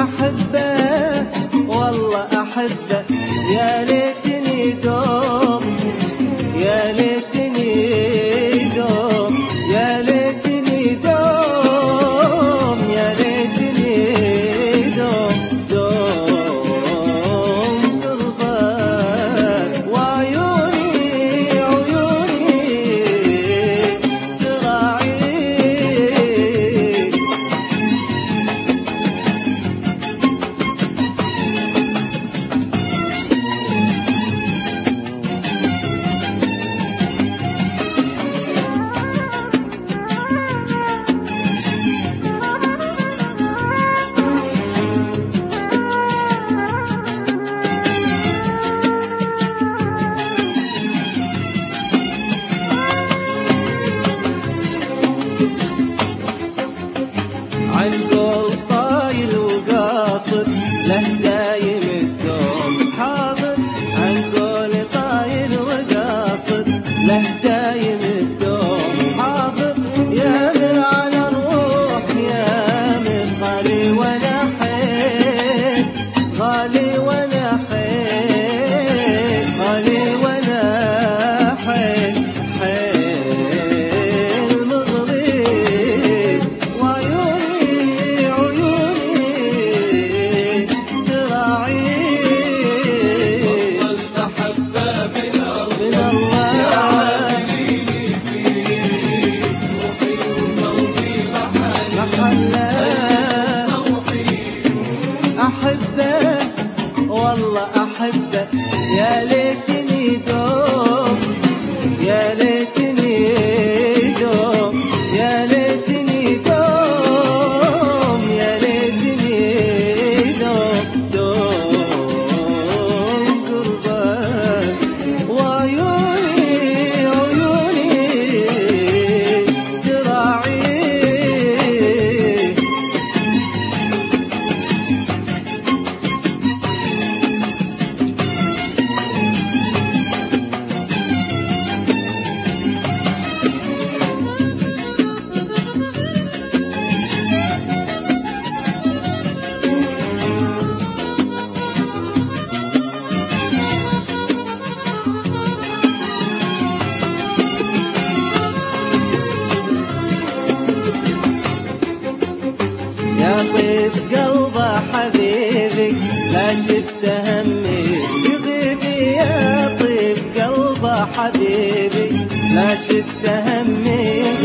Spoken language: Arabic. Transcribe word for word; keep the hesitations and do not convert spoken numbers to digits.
أحبه والله أحبه، يا ليتني دوم يا ليتني دوم يا ليتني دوم يا ليتني دوم دوم قربك وعيوني عيوني تراعيك. عالقول طايل وقاصد له دايم الدوم حاضر، عالقول طايل وقاصد له دايم الدوم حاضر، يا من على الروح يا من غالي ولا حيل غالي ولا حيل غالي ولا حيل حيل مغري وعيوني عيوني تراعيك. بطلت أحبه من من الله الله يا عادليني فيه روحي وقلبي محله محله روحي. أحبه والله أحبه، يا ليتني دوم يا ليتني دوم يا ليتني دوم يا ليتني دوم دوم قربك وعيوني عيوني تراعيك. يا طيب قلب حبيبي لا شفت همي يغيبي، يا طيب قلب حبيبي لا شفت همي